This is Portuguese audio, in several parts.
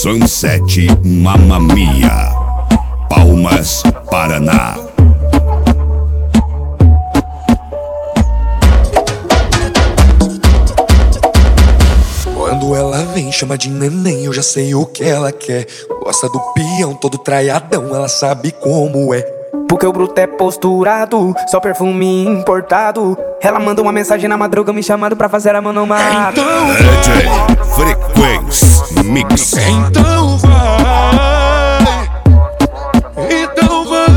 Sunset Mamma Mia, Palmas, Paraná. Quando ela vem, chama de neném, eu já sei o que ela quer. Gosta do peão, todo traiadão, ela sabe como é. Porque o bruto é posturado, só perfume importado. Ela manda uma mensagem na madruga me chamando pra fazer a mano mato. DJ Frequência Mix. Então vai, então vai,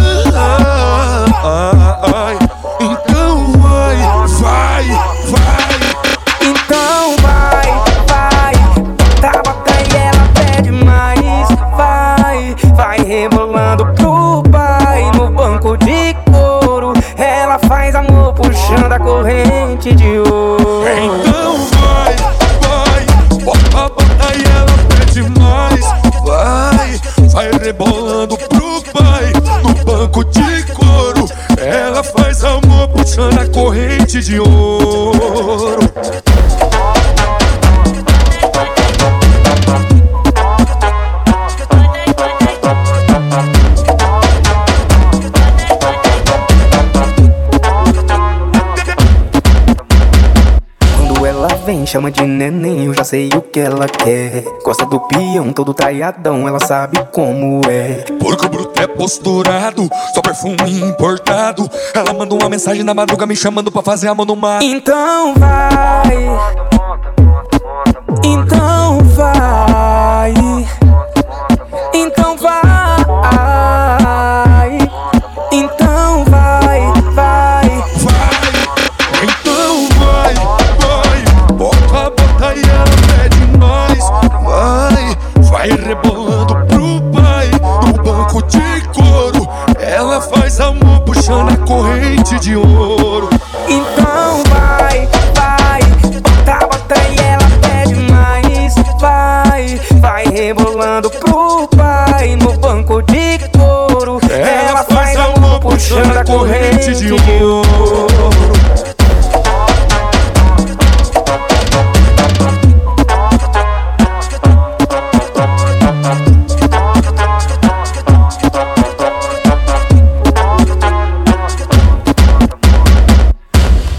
então vai, vai, vai. Então vai, bota e ela pede mais. Vai rebolando pro pai no banco de couro. Ela faz amor puxando a corrente de ouro. Então vai, bota e ela pede mais. Vai rebolando pro pai no banco de couro. Ela faz amor puxando a corrente de ouro. Ela vem, chama de neném, eu já sei o que ela quer. Gosta do peão, todo traiadão, ela sabe como é. Porque o bruto é posturado, só perfume importado. Ela manda uma mensagem na madruga me chamando pra fazer a mão no mar. Então vai, então vai, então vai, então vai, vai. Então vai, bota e ela pede mais. Vai rebolando pro pai no banco de couro. Ela faz amor puxando a corrente de ouro. Então vai, bota e ela pede mais. Vai rebolando pro pai no banco de couro. Ela faz amor puxando a corrente de ouro.